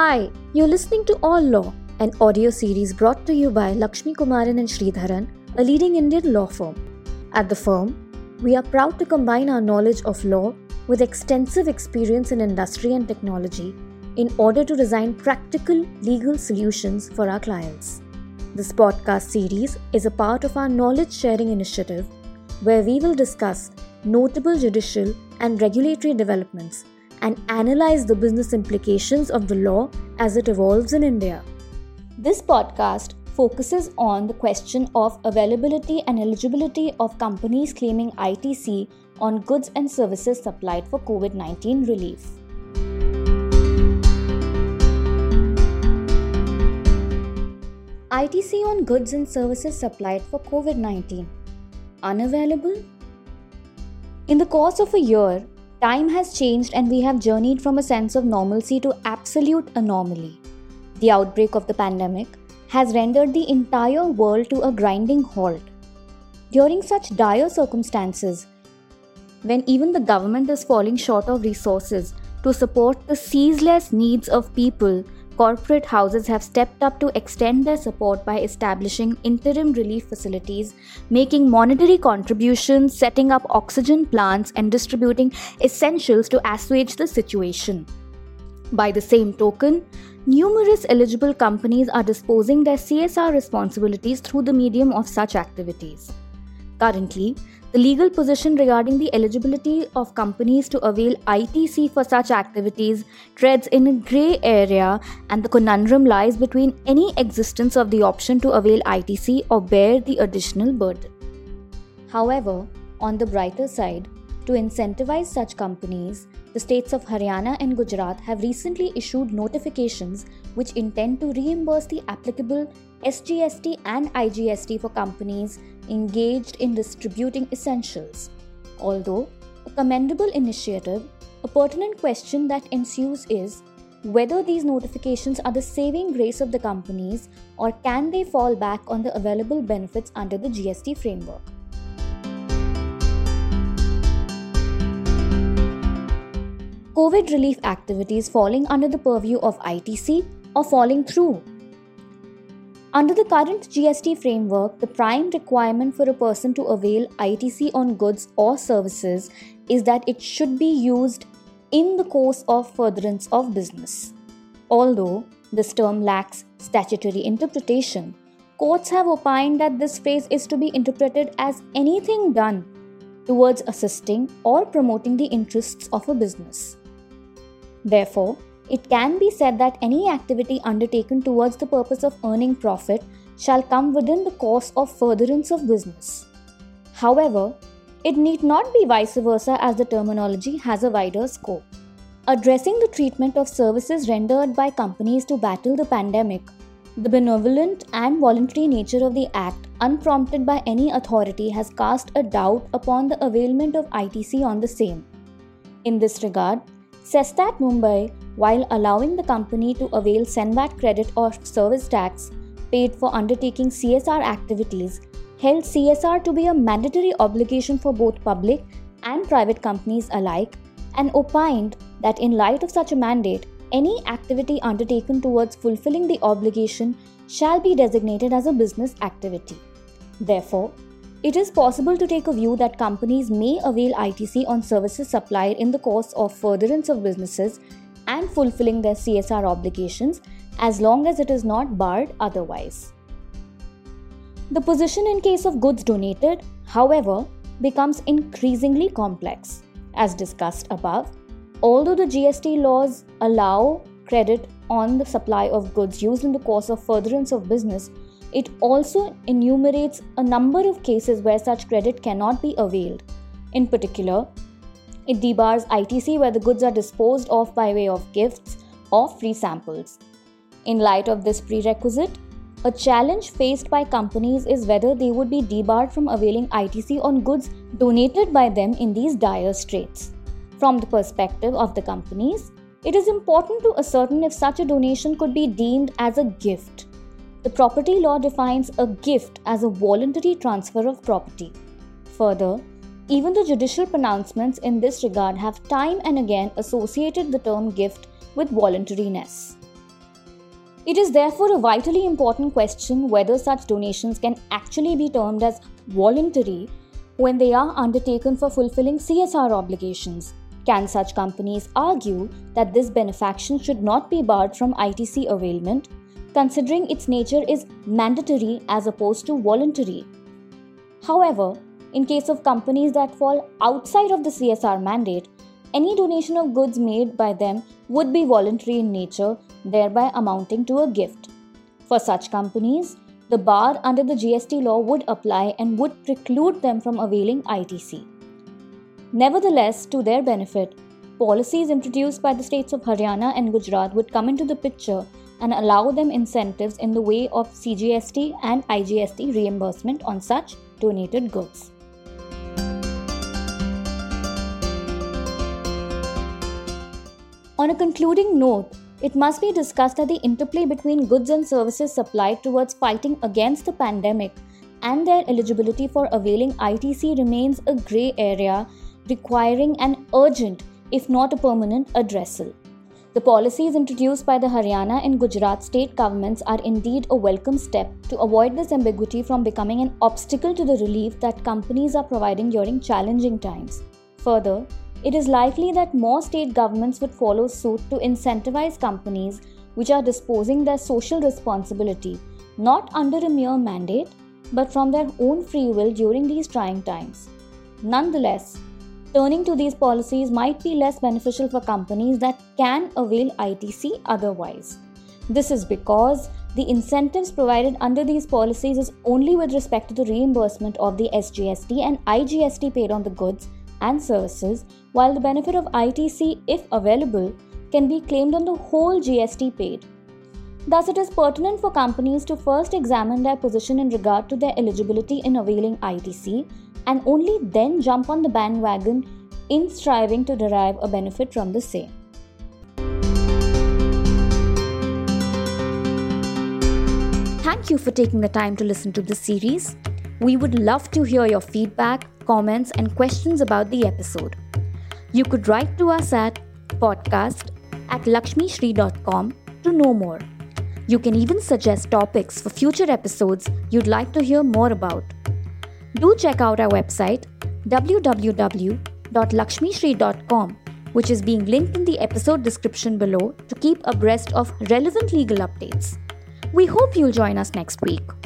Hi, you're listening to All Law, an audio series brought to you by Lakshmi Kumaran and Sridharan, a leading Indian law firm. At the firm, we are proud to combine our knowledge of law with extensive experience in industry and technology in order to design practical legal solutions for our clients. This podcast series is a part of our knowledge sharing initiative where we will discuss notable judicial and regulatory developments and analyze the business implications of the law as it evolves in India. This podcast focuses on the question of availability and eligibility of companies claiming ITC on goods and services supplied for COVID-19 relief. ITC on goods and services supplied for COVID-19. Unavailable? In the course of a year, time has changed and we have journeyed from a sense of normalcy to absolute anomaly. The outbreak of the pandemic has rendered the entire world to a grinding halt. During such dire circumstances, when even the government is falling short of resources to support the ceaseless needs of people, corporate houses have stepped up to extend their support by establishing interim relief facilities, making monetary contributions, setting up oxygen plants, and distributing essentials to assuage the situation. By the same token, numerous eligible companies are disposing their CSR responsibilities through the medium of such activities. Currently, the legal position regarding the eligibility of companies to avail ITC for such activities treads in a grey area, and the conundrum lies between any existence of the option to avail ITC or bear the additional burden. However, on the brighter side, to incentivize such companies, the states of Haryana and Gujarat have recently issued notifications which intend to reimburse the applicable SGST and IGST for companies engaged in distributing essentials. Although a commendable initiative, a pertinent question that ensues is whether these notifications are the saving grace of the companies or can they fall back on the available benefits under the GST framework. COVID relief activities falling under the purview of ITC or falling through. Under the current GST framework, the prime requirement for a person to avail ITC on goods or services is that it should be used in the course of furtherance of business. Although this term lacks statutory interpretation, courts have opined that this phrase is to be interpreted as anything done towards assisting or promoting the interests of a business. Therefore, it can be said that any activity undertaken towards the purpose of earning profit shall come within the course of furtherance of business. However, it need not be vice versa as the terminology has a wider scope. Addressing the treatment of services rendered by companies to battle the pandemic, the benevolent and voluntary nature of the act, unprompted by any authority, has cast a doubt upon the availment of ITC on the same. In this regard, Sestat Mumbai, while allowing the company to avail Senvat credit or service tax paid for undertaking CSR activities, held CSR to be a mandatory obligation for both public and private companies alike, and opined that in light of such a mandate, any activity undertaken towards fulfilling the obligation shall be designated as a business activity. Therefore, it is possible to take a view that companies may avail ITC on services supplied in the course of furtherance of businesses and fulfilling their CSR obligations as long as it is not barred otherwise. The position in case of goods donated, however, becomes increasingly complex. As discussed above, although the GST laws allow credit on the supply of goods used in the course of furtherance of business, it also enumerates a number of cases where such credit cannot be availed. In particular, it debars ITC where the goods are disposed of by way of gifts or free samples. In light of this prerequisite, a challenge faced by companies is whether they would be debarred from availing ITC on goods donated by them in these dire straits. From the perspective of the companies, it is important to ascertain if such a donation could be deemed as a gift. The property law defines a gift as a voluntary transfer of property. Further, even the judicial pronouncements in this regard have time and again associated the term gift with voluntariness. It is therefore a vitally important question whether such donations can actually be termed as voluntary when they are undertaken for fulfilling CSR obligations. Can such companies argue that this benefaction should not be barred from ITC availment, considering its nature is mandatory as opposed to voluntary? However, in case of companies that fall outside of the CSR mandate, any donation of goods made by them would be voluntary in nature, thereby amounting to a gift. For such companies, the bar under the GST law would apply and would preclude them from availing ITC. Nevertheless, to their benefit, policies introduced by the states of Haryana and Gujarat would come into the picture and allow them incentives in the way of CGST and IGST reimbursement on such donated goods. On a concluding note, it must be discussed that the interplay between goods and services supplied towards fighting against the pandemic and their eligibility for availing ITC remains a grey area requiring an urgent, if not a permanent, addressal. The policies introduced by the Haryana and Gujarat state governments are indeed a welcome step to avoid this ambiguity from becoming an obstacle to the relief that companies are providing during challenging times. Further, it is likely that more state governments would follow suit to incentivize companies which are disposing their social responsibility not under a mere mandate but from their own free will during these trying times. Nonetheless, turning to these policies might be less beneficial for companies that can avail ITC otherwise. This is because the incentives provided under these policies is only with respect to the reimbursement of the SGST and IGST paid on the goods and services, while the benefit of ITC, if available, can be claimed on the whole GST paid. Thus, it is pertinent for companies to first examine their position in regard to their eligibility in availing ITC and only then jump on the bandwagon in striving to derive a benefit from the same. Thank you for taking the time to listen to this series. We would love to hear your feedback, comments, and questions about the episode. You could write to us at podcast@lakshmishri.com to know more. You can even suggest topics for future episodes you'd like to hear more about. Do check out our website www.lakshmishri.com, which is being linked in the episode description below to keep abreast of relevant legal updates. We hope you'll join us next week.